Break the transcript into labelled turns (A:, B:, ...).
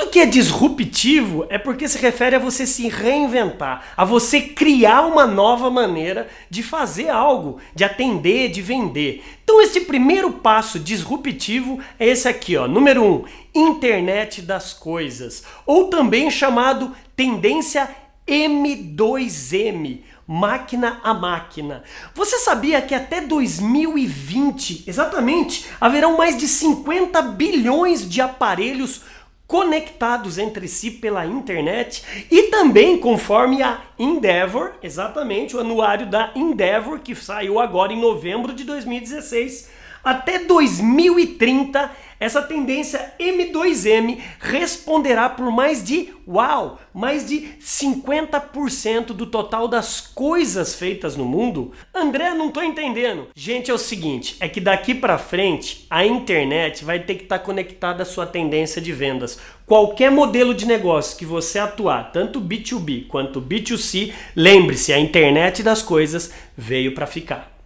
A: que é disruptivo é porque se refere a você se reinventar, a você criar uma nova maneira de fazer algo, de atender, de vender. Então este primeiro passo disruptivo é esse aqui, ó, número 1, internet das coisas, ou também chamado tendência M2M, máquina a máquina. Você sabia que até 2020, exatamente, haverão mais de 50 bilhões de aparelhos conectados entre si pela internet? E também, conforme a Endeavor, exatamente, o anuário da Endeavor, que saiu agora em novembro de 2016, até 2030, essa tendência M2M responderá por mais de, mais de 50% do total das coisas feitas no mundo. André, não tô entendendo. Gente, é o seguinte, é que daqui para frente a internet vai ter que estar conectada à sua tendência de vendas. Qualquer modelo de negócio que você atuar, tanto B2B quanto B2C, lembre-se, a internet das coisas veio para ficar.